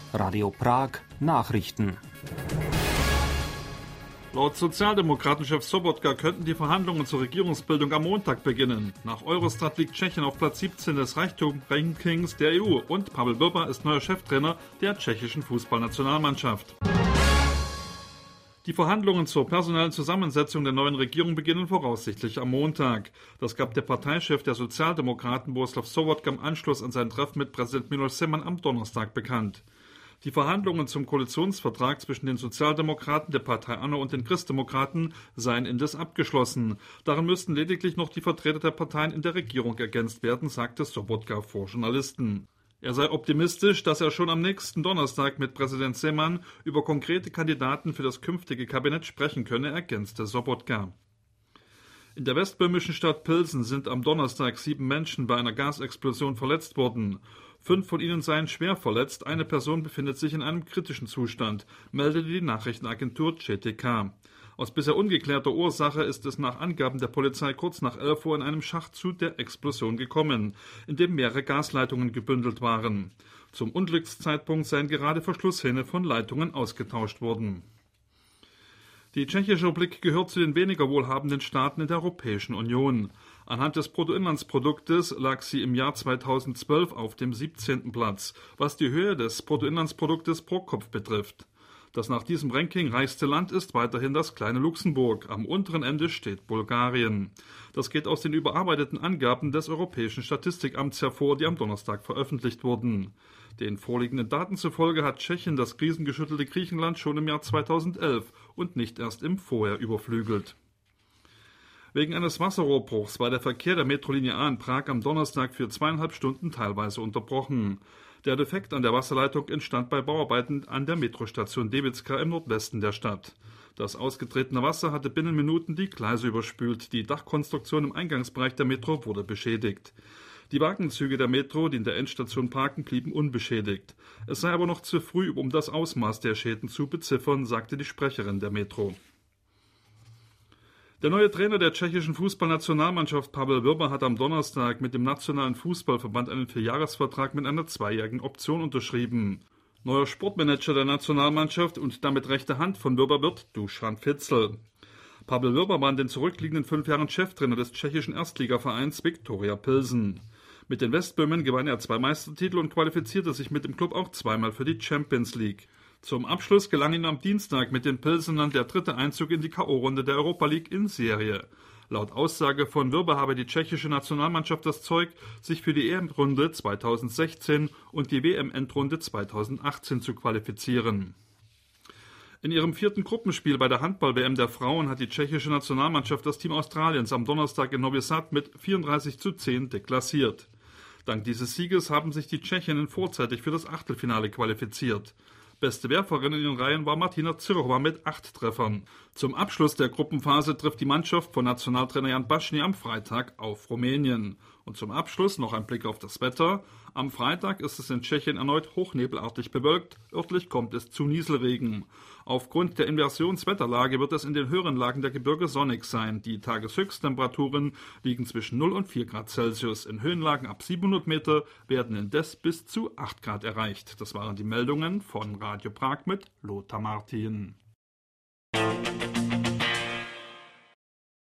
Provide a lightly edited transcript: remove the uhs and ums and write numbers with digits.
Radio Prag Nachrichten. Laut Sozialdemokratenchef Sobotka könnten die Verhandlungen zur Regierungsbildung am Montag beginnen. Nach Eurostat liegt Tschechien auf Platz 17 des Reichtum-Rankings der EU und Pavel Vrba ist neuer Cheftrainer der tschechischen Fußballnationalmannschaft. Die Verhandlungen zur personellen Zusammensetzung der neuen Regierung beginnen voraussichtlich am Montag. Das gab der Parteichef der Sozialdemokraten Bohuslav Sobotka im Anschluss an sein Treffen mit Präsident Miloš Zeman am Donnerstag bekannt. Die Verhandlungen zum Koalitionsvertrag zwischen den Sozialdemokraten, der Partei Anno und den Christdemokraten seien indes abgeschlossen. Darin müssten lediglich noch die Vertreter der Parteien in der Regierung ergänzt werden, sagte Sobotka vor Journalisten. Er sei optimistisch, dass er schon am nächsten Donnerstag mit Präsident Zeman über konkrete Kandidaten für das künftige Kabinett sprechen könne, ergänzte Sobotka. In der westböhmischen Stadt Pilsen sind am Donnerstag 7 Menschen bei einer Gasexplosion verletzt worden. 5 von ihnen seien schwer verletzt, eine Person befindet sich in einem kritischen Zustand, meldete die Nachrichtenagentur CTK. Aus bisher ungeklärter Ursache ist es nach Angaben der Polizei kurz nach 11 Uhr in einem Schacht zu der Explosion gekommen, in dem mehrere Gasleitungen gebündelt waren. Zum Unglückszeitpunkt seien gerade Verschlusshähne von Leitungen ausgetauscht worden. Die Tschechische Republik gehört zu den weniger wohlhabenden Staaten in der Europäischen Union. Anhand des Bruttoinlandsproduktes lag sie im Jahr 2012 auf dem 17. Platz, was die Höhe des Bruttoinlandsproduktes pro Kopf betrifft. Das nach diesem Ranking reichste Land ist weiterhin das kleine Luxemburg. Am unteren Ende steht Bulgarien. Das geht aus den überarbeiteten Angaben des Europäischen Statistikamts hervor, die am Donnerstag veröffentlicht wurden. Den vorliegenden Daten zufolge hat Tschechien das krisengeschüttelte Griechenland schon im Jahr 2011 und nicht erst im Vorjahr überflügelt. Wegen eines Wasserrohrbruchs war der Verkehr der Metrolinie A in Prag am Donnerstag für 2,5 Stunden teilweise unterbrochen. Der Defekt an der Wasserleitung entstand bei Bauarbeiten an der Metrostation Debitska im Nordwesten der Stadt. Das ausgetretene Wasser hatte binnen Minuten die Gleise überspült. Die Dachkonstruktion im Eingangsbereich der Metro wurde beschädigt. Die Wagenzüge der Metro, die in der Endstation parken, blieben unbeschädigt. Es sei aber noch zu früh, um das Ausmaß der Schäden zu beziffern, sagte die Sprecherin der Metro. Der neue Trainer der tschechischen Fußballnationalmannschaft Pavel Vrba hat am Donnerstag mit dem Nationalen Fußballverband einen 4-Jahres-Vertrag mit einer 2-jährigen Option unterschrieben. Neuer Sportmanager der Nationalmannschaft und damit rechte Hand von Vrba wird Dušan Fitzl. Pavel Vrba war in den zurückliegenden 5 Jahren Cheftrainer des tschechischen Erstligavereins Viktoria Pilsen. Mit den Westböhmen gewann er 2 Meistertitel und qualifizierte sich mit dem Klub auch zweimal für die Champions League. Zum Abschluss gelang ihm am Dienstag mit den Pilsenern der 3. Einzug in die K.O.-Runde der Europa League in Serie. Laut Aussage von Vrba habe die tschechische Nationalmannschaft das Zeug, sich für die EM-Runde 2016 und die WM-Endrunde 2018 zu qualifizieren. In ihrem 4. Gruppenspiel bei der Handball-WM der Frauen hat die tschechische Nationalmannschaft das Team Australiens am Donnerstag in Novi Sad mit 34:10 deklassiert. Dank dieses Sieges haben sich die Tschechinnen vorzeitig für das Achtelfinale qualifiziert. Beste Werferin in den Reihen war Martina Zyrova mit 8 Treffern. Zum Abschluss der Gruppenphase trifft die Mannschaft von Nationaltrainer Jan Baschny am Freitag auf Rumänien. Und zum Abschluss noch ein Blick auf das Wetter. Am Freitag ist es in Tschechien erneut hochnebelartig bewölkt. Örtlich kommt es zu Nieselregen. Aufgrund der Inversionswetterlage wird es in den höheren Lagen der Gebirge sonnig sein. Die Tageshöchsttemperaturen liegen zwischen 0 und 4 Grad Celsius. In Höhenlagen ab 700 Meter werden indes bis zu 8 Grad erreicht. Das waren die Meldungen von Radio Prag mit Lothar Martin.